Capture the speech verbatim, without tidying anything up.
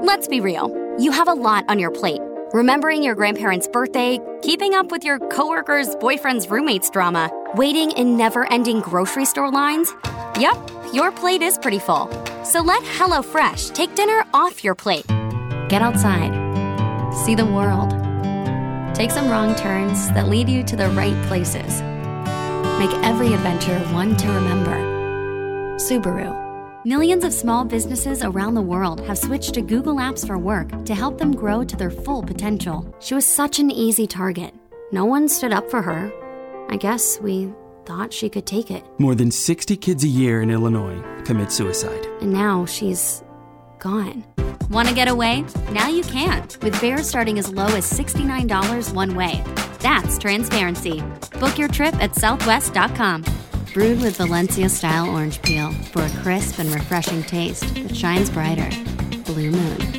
Let's be real. You have a lot on your plate. Remembering your grandparents' birthday, keeping up with your coworkers' boyfriend's roommate's drama, waiting in never-ending grocery store lines. Yep, your plate is pretty full. So let HelloFresh take dinner off your plate. Get outside. See the world. Take some wrong turns that lead you to the right places. Make every adventure one to remember. Subaru. Millions of small businesses around the world have switched to Google Apps for Work to help them grow to their full potential. She was such an easy target. No one stood up for her. I guess we thought she could take it. More than sixty kids a year in Illinois commit suicide. And now she's gone. Want to get away? Now you can, with fares starting as low as sixty-nine dollars one way. That's transparency. Book your trip at southwest dot com. Brewed with Valencia-style orange peel for a crisp and refreshing taste that shines brighter. Blue Moon.